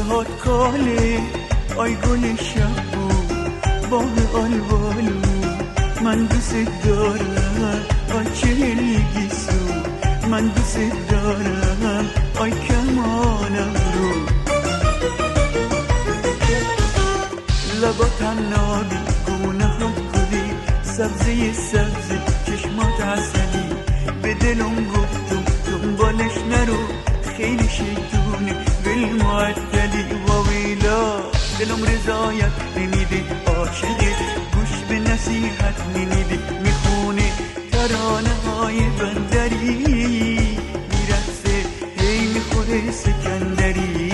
هات کاله آی گل شبو باغ آلبالو من دوست دارم آی چهلگیسو من دوست دارم آی کمانم رو لبات نابی گونه هات گلی سبزی سبزی چشمات عسلی به دلم گفتم دنبالش نرو خیلی شیطونی بالمعدلی و ویلا دلم رضایت نمیده عاشقی گوش به نصیحت نمیده میخونه ترانه های بندری میرقصه هی میخوره سکندری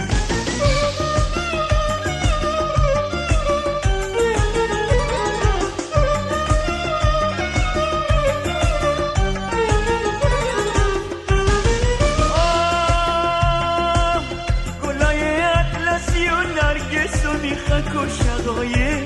خک و شقایق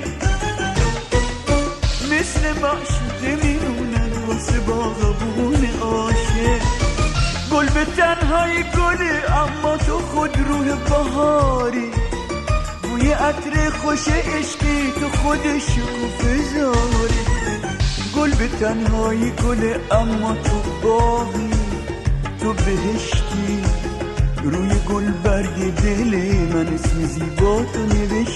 مثل معشوقه میمونن واسه باغبون عاشق گل به تنهای گله اما تو خود روح بهاری بوی عطر خوش عشقی تو خود شکوفه زاری گل به تنهای گله اما تو باغی تو بهشتی روی گل برگ دل من اسم زیبا تو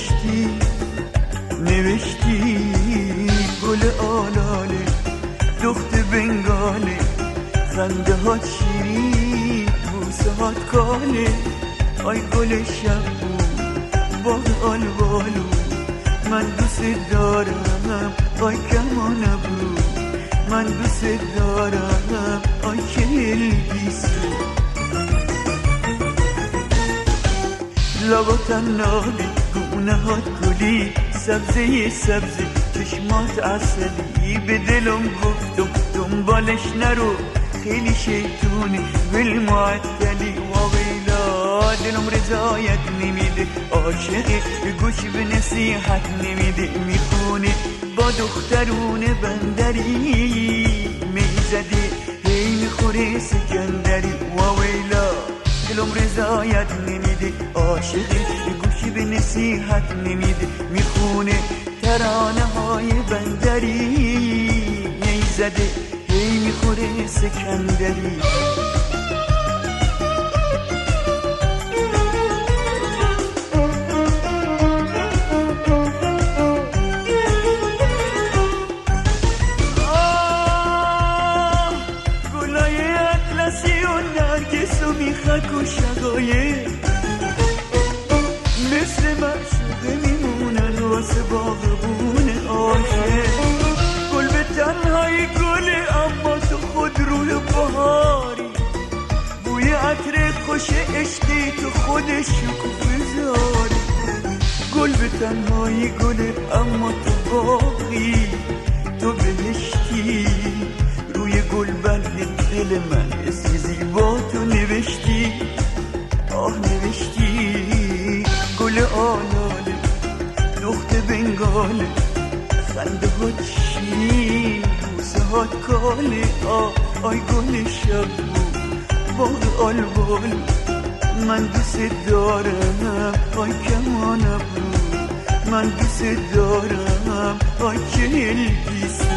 نوشتی گل آلاله دخت بنگاله خنده هات شیرین بوسه هات کاله آی گل شبو باغ آلبالو من دوست دارم آی کمان ابرو من دوست دارم آی چهلگیسو لبات نابی گونه هات گلی سبزی سبزی چشمات عسلی به دلم گفتم دنبالش نرو خیلی شیطونی بالمعدلی و ویلا دلم رضایت نمیده عاشقی گوش به نصیحت نمیده میخونه با دخترون بندری میزده هی میخوره سکندری و ویلا دلم رضایت نمیده عاشقی گوشی به نصیحت نمیده میخونه ترانه های بندری نیزده هی میخوره سکندری گلای اطلسی و نرگس و میخک و شقایق مثل معشوقه میمونن واسه باغبون عاشق گل به تنهای گله اما تو خود روح بهاری بوی عطر خوش عشقی تو خود شکوفه زاری گل به تنهای گله اما تو باغی تو بهشتی روی گل برگ دل من اسم زیبا تو نوشتی گل آلاله دخت بنگاله خنده هات شیرین بوسه هات کاله آی گل شبو باغ آلبالو من دوست دارم آی کمان ابرو من دوست دارم آی چهلگیسو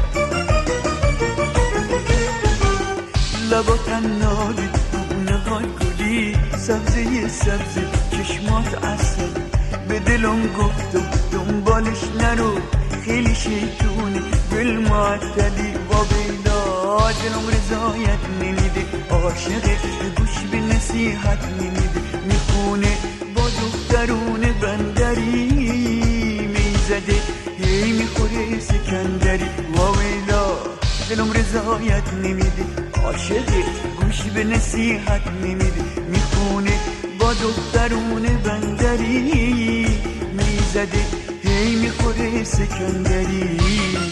لبات نابی گونه هات گلی سبزی سبزی چشمات عسل به دلم گفتم دنبالش نرو خیلی شیطونی بالمعدلی و بیلا دلم رضایت نمیده عاشقه گوش به نصیحت نمیده میخونه با دخترون بندری میزده هی میخوره سکندری و ویلا دلم رضایت نمیده عاشقه گوش به نصیحت نمیده میخونه با دخترون بندری میزده هی میخوره سکندری